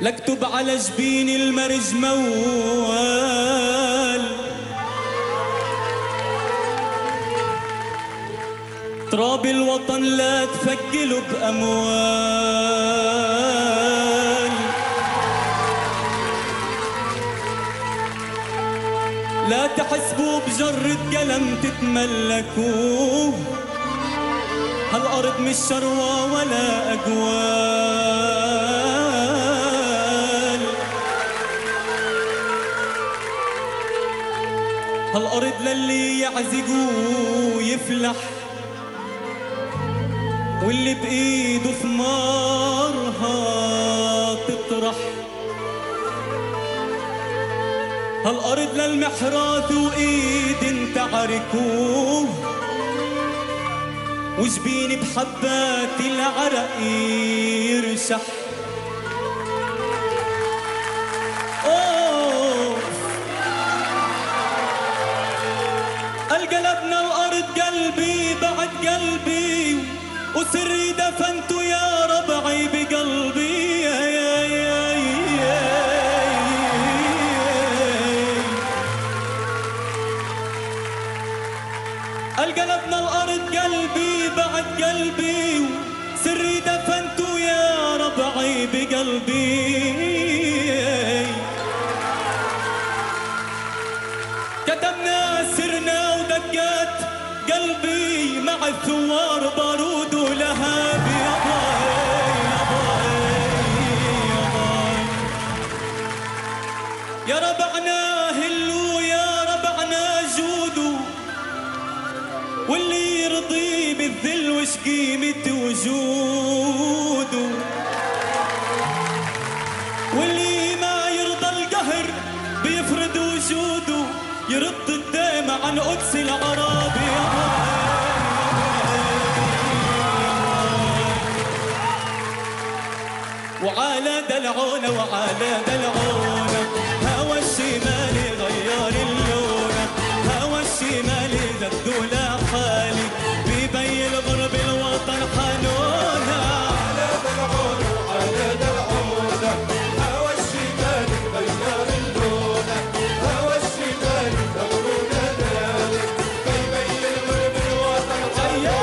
لاكتب على جبين المرج موال، تراب الوطن لا تفكله بأموال، لا تحسبوا بجرة قلم تتملكوه، هالأرض مش شروى ولا أقوال، هالأرض للي يعزق ويفلح، واللي بإيده ثمارها تطرح، هالأرض للمحراث وإيد تعركوه، وجبيني بحبات العرق يرشح. القلبنا الأرض قلبي بعد قلبي، وسري دفنته يا ربعي بقلبي. القلبنا الأرض قلبي بعد قلبي، سري دفنته يا ربعي بقلبي. كتبنا سرنا ودقات قلبي مع الثوار بارود ولهاب. يا باي يا باي يا باي، يا ربعنا هلو يا ربعنا جودو، واللي يرضي بالذل وش قيمة وجوده، واللي ما يرضى القهر بيفرض وجوده، يرد الدم عن قدس العرب. يا وعلى دلعونا وعلى دلعونا، هوى الشمالي غير اللون، هوى الشمالي ذبذولا حالي، بيبين الغرب الوطن حنونا. على دلعونا وعلى دلعونا، هوى الشمالي غير اللون، هوى الشمالي ذبذولا حالي، بيبين الغرب الوطن حنونا.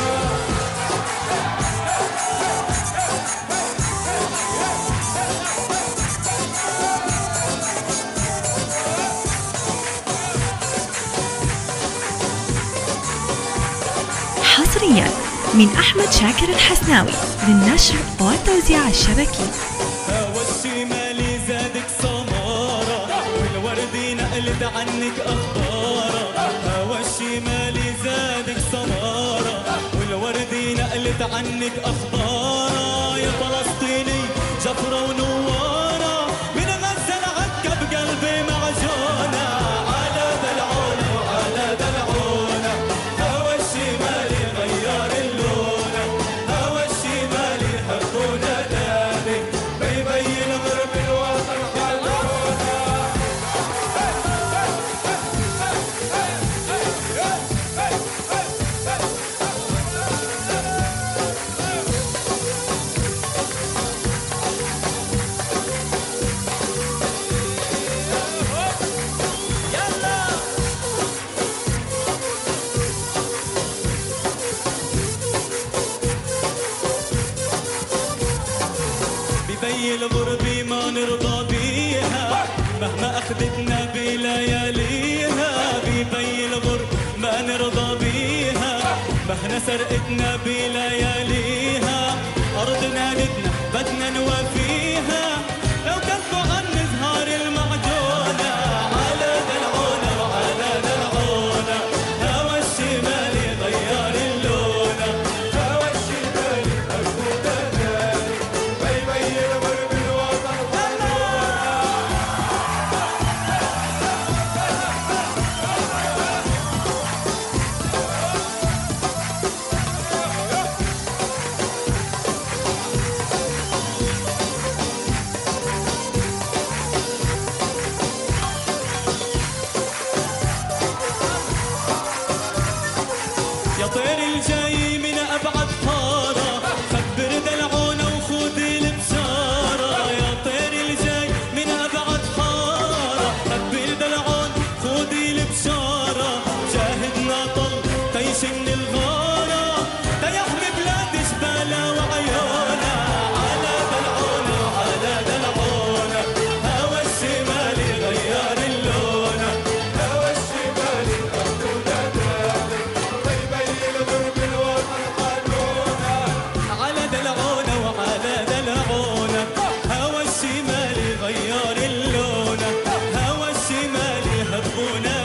حصريا من أحمد شاكر الحسناوي للنشر والتوزيع الشبكي. هوى الشمالي زادك سمارة، والورد نقلت عنك أخبارة. هوى الشمالي زادك سمارة، والورد نقلت عنك أخبارة. يا فلسطيني جفرة ونوارة، من غزة لعكا بقلبي معجونة. على دلعونا وعلى دلعونا، هوى الشمالي غير اللون، هوى الشمالي حبونا داني، بيبين غرب الوطن حلونا. ببين الغربة ما نرضى بيها، مهما أخذتنا بلياليها. ببين الغربة ما نرضى بيها، مهما سرقتنا بلياليها. أرضنا ندنا بدنا نوافيها، لو كفوا عن نزهار المعجونة. على دلعونا وعلى دلعونا، هوى الشمالي غير اللون، هوى الشمالي حبونا داني، بيبين غرب الوطن حلونا. ابونا